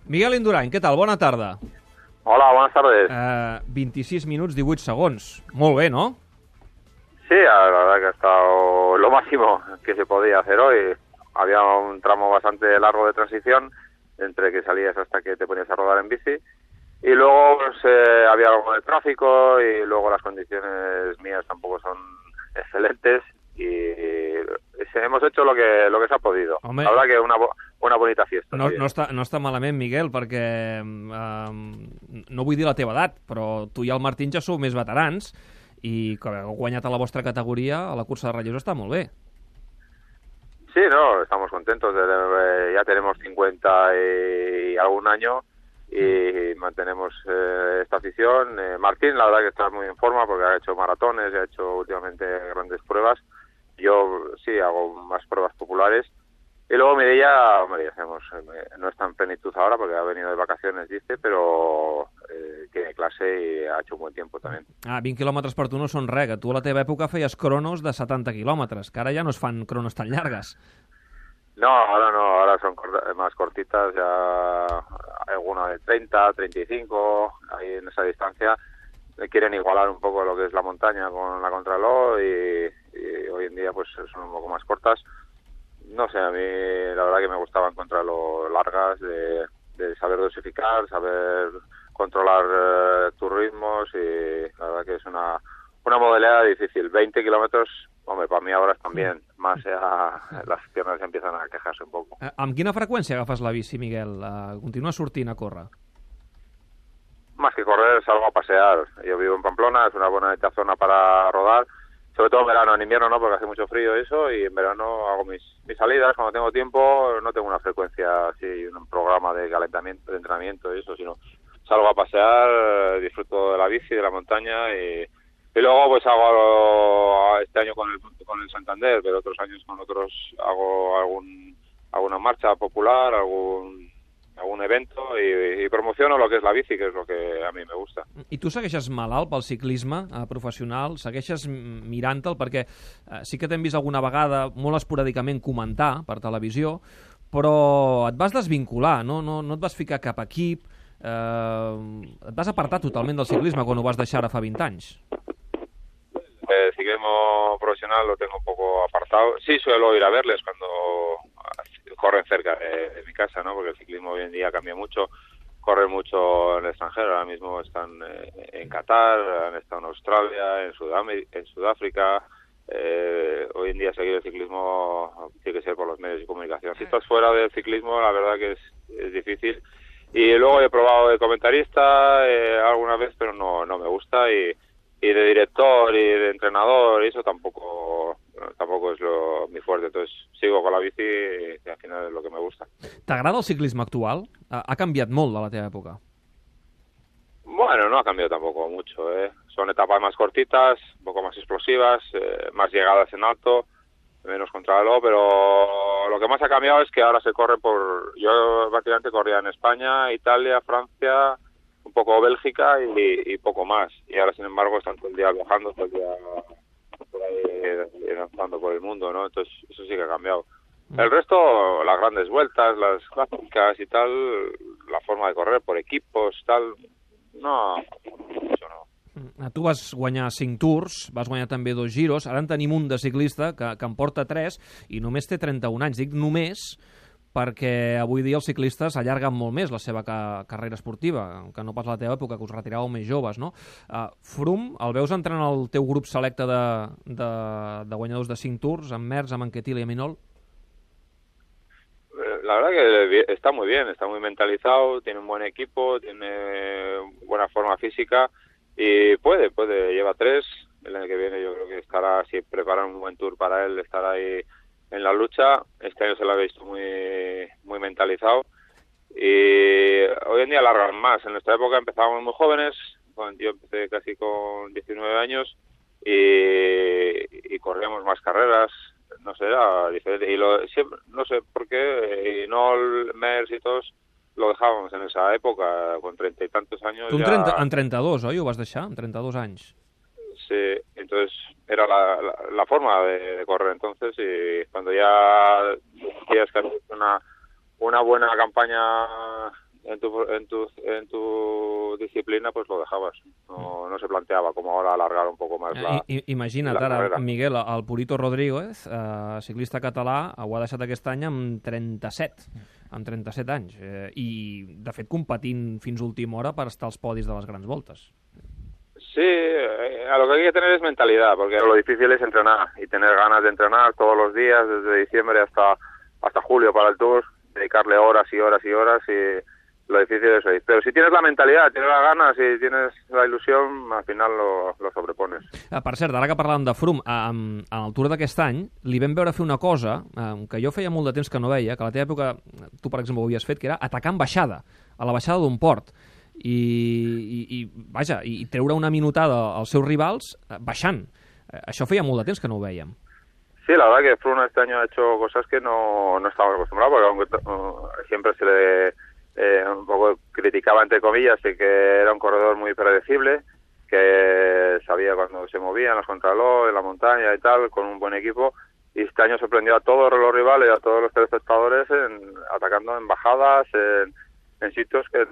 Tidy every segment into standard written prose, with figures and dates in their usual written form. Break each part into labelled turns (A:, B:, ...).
A: Miguel Indurain, què tal? Bona tarda.
B: Hola, buenas tardes.
A: 26 minuts, 18 segons. Molt bé, ¿no?
B: Sí, la verdad que ha estado lo máximo que se podía hacer hoy. Había un tramo bastante largo de transición, entre que salías hasta que te ponías a rodar en bici. Y luego pues, había algo de tráfico y luego las condiciones mías tampoco son excelentes. Y hemos hecho lo que se ha podido.
A: Home,
B: la verdad que una bonita fiesta.
A: No està malament, Miguel, perquè no vull dir la teva edat, però tu i el Martín ja sou més veterans i que heu guanyat a la vostra categoria a la cursa de relleus està molt bé.
B: Sí, no, estamos contentos. Ya tenemos 50 y algún año y mantenemos esta afición. Martín, la verdad que está muy en forma porque ha hecho maratones, ha hecho últimamente grandes pruebas. Yo sí hago más pruebas populares. Y luego Mireia, hombre, no está en plenitud ahora porque ha venido de vacaciones, dice, pero tiene clase y ha hecho un buen tiempo también.
A: 20 quilòmetres per tu no són res, que tu a la teva època feies cronos de 70 quilòmetres, que ara ja no es fan cronos tan llargues.
B: No, ahora son más cortitas, ya alguna de 30, 35, ahí en esa distancia. Quieren igualar un poco lo que es la montaña con la contrarreloj y hoy en día pues son un poco más cortas. No sé, a mí la verdad que me gustaban contrarreloj largas, de saber dosificar, saber controlar tus ritmos y la verdad que es una modalidad difícil. 20 kilómetros, hombre, para mí ahora están bien, más ya las piernas empiezan a quejarse un poco.
A: Amb quina freqüència agafes la bici, Miguel? Continua sortint a córrer?
B: Más que correr, salgo a pasear. Yo vivo en Pamplona, es una bonita zona para rodar, sobre todo en verano, en invierno no, porque hace mucho frío eso, y en verano hago mis salidas, cuando tengo tiempo, no tengo una frecuencia así, un programa de calentamiento, de entrenamiento y eso, sino salgo a pasear, disfruto de la bici, de la montaña y luego pues hago este año con el Santander, pero otros años con otros hago alguna marcha popular, algún evento y promociono lo que és la bici, que és lo que a mi me gusta.
A: I tu segueixes malalt pel ciclisme professional? Segueixes mirant-te'l? Perquè sí que t'hem vist alguna vegada, molt esporàdicament, comentar per televisió, però et vas desvincular, no et vas ficar cap equip, et vas apartar totalment del ciclisme quan ho vas deixar ara fa 20 anys.
B: El ciclismo profesional lo tengo un poco apartado. Sí, suelo ir a verles cuando corren cerca de mi casa, ¿no? Porque el ciclismo hoy en día cambia mucho, corren mucho en el extranjero, ahora mismo están en Qatar, han estado en Australia, en Sudáfrica. Hoy en día seguir el ciclismo tiene que ser por los medios de comunicación. Si estás fuera del ciclismo, la verdad que es difícil. Y luego he probado de comentarista alguna vez, pero no me gusta y de director y de entrenador y eso tampoco es mi fuerte, entonces sigo con la bici y al final es lo que me gusta.
A: T'agrada el ciclisme actual? Ha canviat molt de la teva època.
B: Bueno, no ha cambiado tampoco mucho, Son etapas más cortitas, un poco más explosivas, más llegadas en alto, menos contrarreloj, pero lo que más ha cambiado es que ahora se corre yo prácticamente corría en España, Italia, Francia, un poco Bélgica y poco más. Y ahora, sin embargo, están todo el día viajando, todo el día por ahí lanzando por el mundo, ¿no? Entonces, eso sí que ha cambiado. El resto, las grandes vueltas, las clásicas y tal, la forma de correr por equipos, tal, no, eso no.
A: Tu vas guanyar 5 tours, vas guanyar també 2 giros, ara en tenim un de ciclista que en porta 3 i només té 31 anys. Dic només perquè avui dia els ciclistes allarguen molt més la seva carrera esportiva, que no pas la teva època, que us retiràveu més joves, no? Froome, el veus entrant al teu grup selecte de guanyadors de 5 tours, amb Merckx, amb Anquetil i amb Hinault?
B: La verdad que está muy bien, está muy mentalizado, tiene un buen equipo, tiene buena forma física y puede, lleva 3, el año que viene yo creo que estará, si preparan un buen tour para él, estará ahí en la lucha. Este año se lo ha visto muy mentalizado y hoy en día largan más. En nuestra época empezábamos muy jóvenes, yo empecé casi con 19 años y corríamos más carreras, no sé, era diferente y siempre, no sé por qué, Hinault, Merckx y todos lo dejábamos en esa època, con 30 y tantos años.
A: Tu en 32, oi? Ho vas deixar, amb 32 anys.
B: Sí, entonces era la forma de correr entonces y cuando ya tienes que hacer una buena campaña en tu disciplina, pues lo dejabas. No se planteaba como ahora alargar un poco más
A: Imagina't
B: la
A: ara,
B: carrera.
A: Miguel, el Purito Rodríguez, ciclista català, ho ha deixat aquest any amb 37 anys. I, de fet, competint fins a última hora per estar als podis de les grans voltes.
B: Sí, a lo que hay que tener es mentalidad, porque lo difícil es entrenar y tener ganas de entrenar todos los días, desde diciembre hasta julio para el Tour, dedicarle horas y horas y horas, y lo difícil es eso. Pero si tienes la mentalidad, tienes las ganas y tienes la ilusión, al final lo sobrepones.
A: Per cert, ara que parlàvem de Froome, en el Tour d'aquest any li vam veure fer una cosa que jo feia molt de temps que no veia, que a la teva època tu, per exemple, ho havies fet, que era atacar en baixada, a la baixada d'un port. I treure una minutada als seus rivals baixant. Això feia molt de temps que no ho veiem.
B: Sí, la verdad que Froome este año ha hecho cosas que no estábamos acostumbrados, porque aunque siempre se le un poco criticaba, entre comillas, de que era un corredor muy predecible, que sabía cuando se movía en las contrarreloj, en la montaña y tal, con un buen equipo, y este año sorprendió a todos los rivales y a todos los telespectadores atacando en bajadas, en sitios que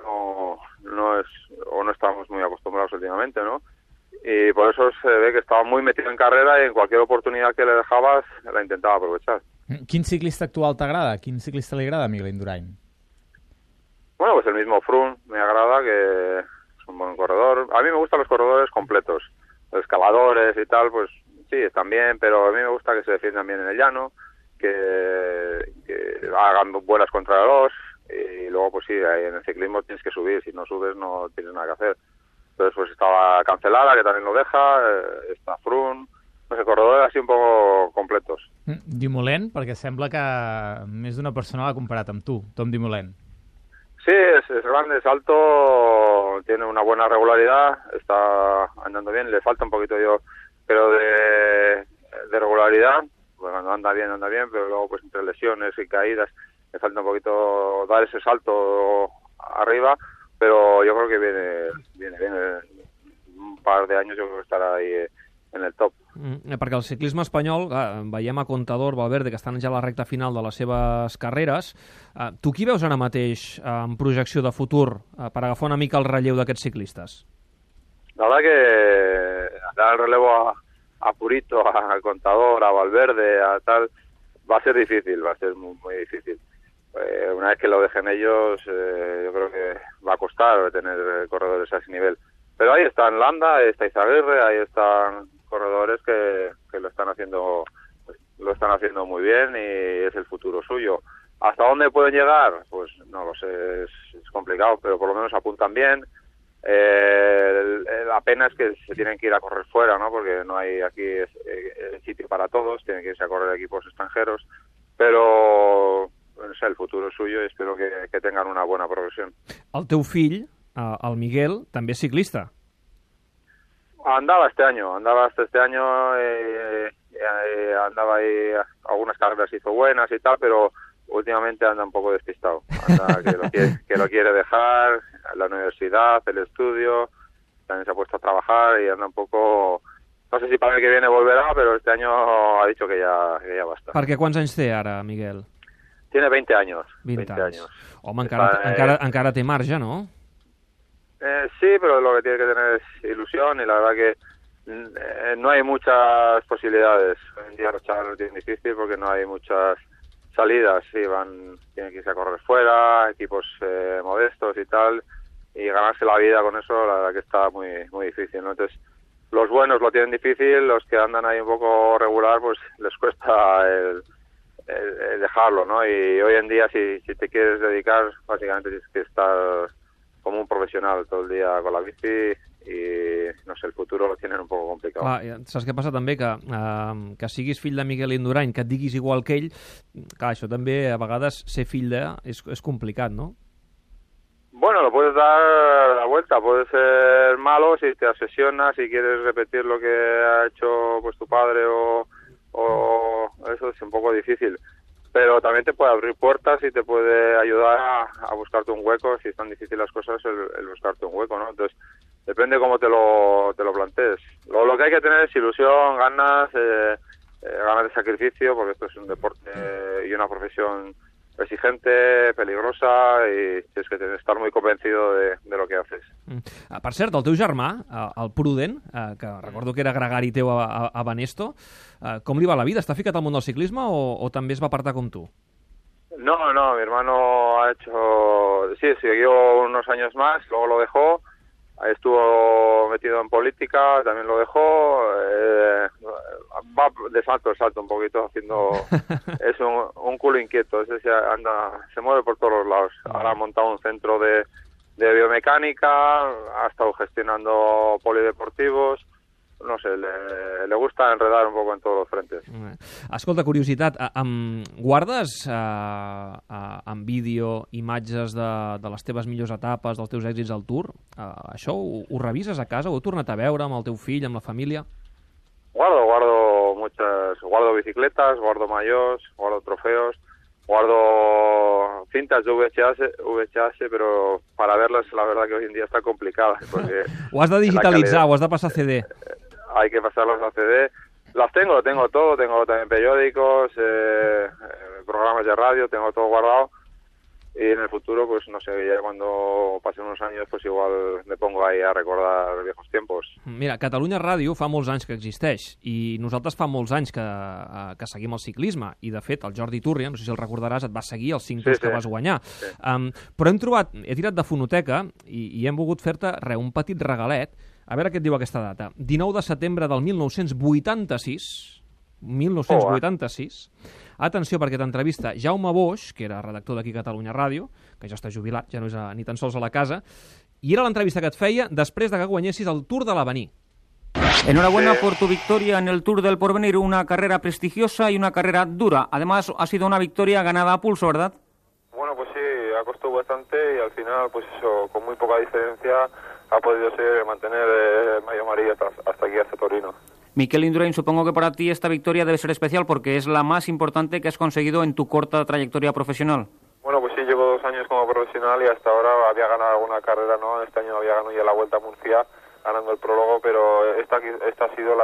B: no estamos muy acostumbrados últimamente, ¿no? Y por eso se ve que estaba muy metido en carrera y en cualquier oportunidad que le dejabas la intentaba aprovechar.
C: Quin ciclista actual t'agrada? Quin ciclista li agrada a Miguel Indurain?
B: Bueno, pues el mismo Froome me agrada, que es un buen corredor. A mí me gustan los corredores completos, los escaladores y tal, pues sí, están bien, pero a mí me gusta que se defiendan bien en el llano, que hagan buenas contrarreloj. Y luego, pues sí, en el ciclismo tienes que subir, si no subes no tienes nada que hacer. Entonces, pues estaba Cancelada, que también lo deja, está Froome, no sé, corredores así un poco completos.
C: Dumoulin, perquè sembla que més d'una persona l'ha comparat amb tu, Tom Dumoulin.
B: Sí, es grande, es alto, tiene una buena regularidad, está andando bien, le falta un poquito pero de regularidad, pues cuando anda bien, pero luego pues entre lesiones y caídas le falta un poquito dar ese salto arriba, pero yo creo que viene un par de años, yo creo que estarà ahí en el top.
A: Perquè el ciclisme espanyol, veiem a Contador, Valverde, que estan ja a la recta final de les seves carreres. Tu qui veus ara mateix en projecció de futur per agafar una mica el relleu d'aquests ciclistes?
B: La verdad que dar el relevo a Purito, a Contador, a Valverde, a tal, va a ser difícil, va a ser muy, muy difícil. Una vez que lo dejen ellos, yo creo que va a costar tener corredores a ese nivel. Pero ahí están Landa, ahí está Izaguirre, ahí están corredores que lo están haciendo muy bien y es el futuro suyo. ¿Hasta dónde pueden llegar? Pues no lo sé, es complicado, pero por lo menos apuntan bien. La pena es que se tienen que ir a correr fuera, ¿no? Porque no hay aquí sitio para todos, tienen que irse a correr equipos extranjeros, pero no sé, el futuro es suyo y espero que tengan una buena progresión.
A: El teu fill, el Miguel, també és ciclista.
B: Andaba hasta este año, andaba ahí, algunas carreras hizo buenas y tal, pero últimamente anda un poco despistado. Anda que lo quiere dejar, la universidad, el estudio, también se ha puesto a trabajar y anda un poco... No sé si para el que viene volverá, pero este año ha dicho que ya basta.
A: Perquè quants anys té ara, Miguel?
B: Tiene 20 años.
A: 20 anys. Home, encara té marge, no?
B: Sí, pero lo que tiene que tener es ilusión y la verdad que no hay muchas posibilidades. Hoy en día los chavales lo tienen difícil porque no hay muchas salidas. Sí, tienen que irse a correr fuera, equipos modestos y tal, y ganarse la vida con eso, la verdad que está muy, muy difícil, ¿no? Entonces, los buenos lo tienen difícil, los que andan ahí un poco regular, pues les cuesta el dejarlo, ¿no? Y hoy en día, si te quieres dedicar, básicamente tienes que estar como un professional tot el dia con la bici i, no sé, el futur lo tienen un poco complicado.
A: Clar, saps què passa també? Que siguis fill de Miguel Indurain, que et diguis igual que ell, clar, això també a vegades ser fill de és complicat, no?
B: Bueno, lo puedes dar la vuelta, puede ser malo si te obsesionas, si quieres repetir lo que ha hecho pues tu padre o eso es un poco difícil. Pero también te puede abrir puertas y te puede ayudar a buscarte un hueco, si están difíciles las cosas, el buscarte un hueco, ¿no? Entonces, depende cómo te lo plantees. Lo que hay que tener es ilusión, ganas de sacrificio, porque esto es un deporte y una profesión exigente, peligrosa, y tienes que estar muy convencido de lo que haces.
A: Per cert, el teu germà, el Pruden, que recordo que era gregari teu a Banesto, com li va la vida? Està ficat al món del ciclisme o també es va apartar com tu?
B: No, mi hermano ha hecho... Sí, siguió unos años más, luego lo dejó, estuvo metido en política, también lo dejó, va de salto en salto un poquito, haciendo... es un culo inquieto, ese se mueve por todos los lados. Ahora ha montado un centro de biomecánica, ha estado gestionando polideportivos, no sé, le gusta enredar un poco en todos los frentes.
A: Escolta, curiositat, guardes en vídeo imatges de les teves millors etapes, dels teus èxits al Tour? Això ho revises a casa? Ho heu tornat a veure amb el teu fill, amb la família?
B: Guardo muchas, guardo bicicletas, guardo maillots, guardo trofeos, guardo cintas de VHS, pero para verlas la verdad que hoy en día está complicada. Porque
A: ho has de digitalitzar, ho has de passar a CD.
B: Hay que pasarlos a CD. Las tengo todo, tengo también periódicos, programas de radio, tengo todo guardado. Y en el futuro, pues no sé, ya cuando pasen unos años, pues igual me pongo ahí a recordar viejos tiempos.
A: Mira, Catalunya Ràdio fa molts anys que existeix i nosaltres fa molts anys que seguim el ciclisme i, de fet, el Jordi Turria, no sé si el recordaràs, et va seguir els 5 Tours que vas guanyar. Sí. Però he tirat de fonoteca i hem volgut fer-te un petit regalet. A veure què et diu aquesta data. 19 de setembre del 1986. 1986. Atenció, perquè t'entrevista Jaume Boix, que era redactor d'aquí Catalunya Ràdio, que ja està jubilat, ja no és ni tan sols a la casa, i era l'entrevista que et feia després de que guanyessis el Tour de l'Avenir.
D: Enhorabuena por tu victoria en el Tour del Porvenir, una carrera prestigiosa y una carrera dura. Además, ha sido una victoria ganada a pulso, ¿verdad?
B: Bueno, pues sí, ha costado bastante y al final, pues eso, con muy poca diferencia, ha podido ser mantener el maillot amarillo hasta aquí, hasta Torino.
D: Miquel Indurain, supongo que para ti esta victoria debe ser especial porque es la más importante que has conseguido en tu corta trayectoria profesional.
B: Bueno, pues sí, llevo 2 años como profesional y hasta ahora había ganado alguna carrera, ¿no? Este año había ganado ya la Vuelta a Murcia, ganando el prólogo, pero esta ha sido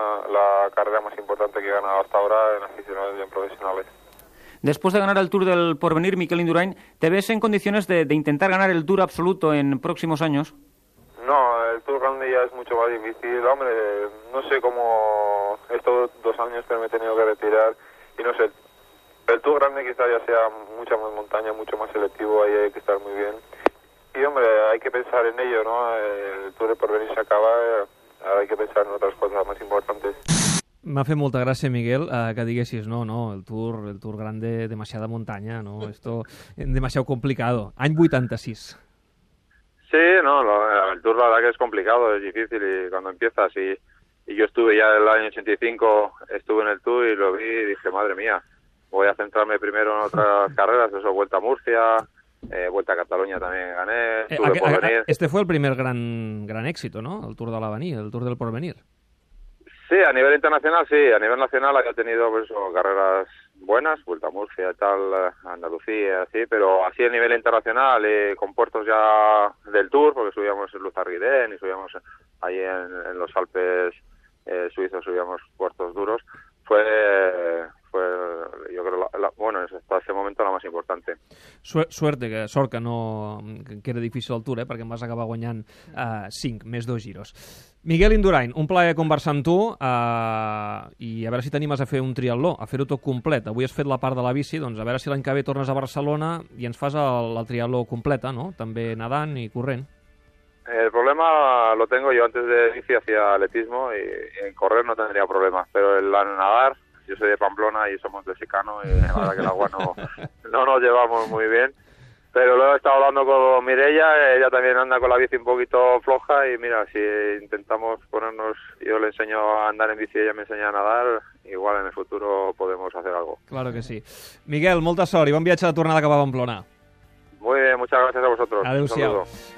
B: la carrera más importante que he ganado hasta ahora en aficionados y en profesionales.
D: Después de ganar el Tour del Porvenir, Miquel Indurain, ¿te ves en condiciones de intentar ganar el Tour absoluto en próximos años?
B: No, el Tour grande ya es mucho más difícil. Hombre, no sé cómo estos 2 años que me he tenido que retirar y no sé, el Tour grande quizás ya sea mucha más montaña, mucho más selectivo, ahí hay que estar muy bien. Y hombre, hay que pensar en ello, ¿no? El Tour de Porvenir se acaba, ahora hay que pensar en otras cosas más importantes.
A: M'ha fet molta gràcia, Miguel, que diguessis, no, el Tour grande, demasiada montaña, no, esto demasiado complicado. Any 86.
B: Sí, no, el Tour la verdad que es complicado, es difícil y cuando empiezas y yo estuve ya en el año 85, estuve en el Tour y lo vi y dije, madre mía, voy a centrarme primero en otras carreras, eso, Vuelta a Murcia, Vuelta a Cataluña también gané, Tour de Porvenir.
A: Este fue el primer gran éxito, ¿no? El Tour de l'Avenir, el Tour del Porvenir.
B: Sí, a nivel internacional sí, a nivel nacional había tenido pues, carreras buenas, Vuelta a Murcia y tal, Andalucía, así, pero así a nivel internacional, con puertos ya del Tour, porque subíamos en Luzarguidén y subíamos ahí en los Alpes suizos, subíamos puertos duros, fue yo creo, bueno, hasta ese momento la más importante.
A: Sort que era difícil el Tour, perquè em vas acabar guanyant 5, més 2 giros. Miguel Indurain, un plaer conversar amb tu i a veure si t'animes a fer un triatló, a fer-ho tot complet. Avui has fet la part de la bici, doncs a veure si l'any que ve tornes a Barcelona i ens fas el triatló completa, no? També nedant i corrent.
B: El problema lo tengo yo antes de bici hacia atletismo y en correr no tendría problemas, pero el nadar, yo soy de Pamplona y somos de secano y la verdad que el agua no nos llevamos muy bien. Pero luego he estado hablando con Mireia, ella también anda con la bici un poquito floja y mira, si intentamos ponernos, yo le enseño a andar en bici y ella me enseña a nadar, igual en el futuro podemos hacer algo.
A: Claro que sí. Miguel, molta sort i bon viatge de tornada cap a Pamplona.
B: Muy bien, muchas gracias a vosotros.
A: Adéu-siau.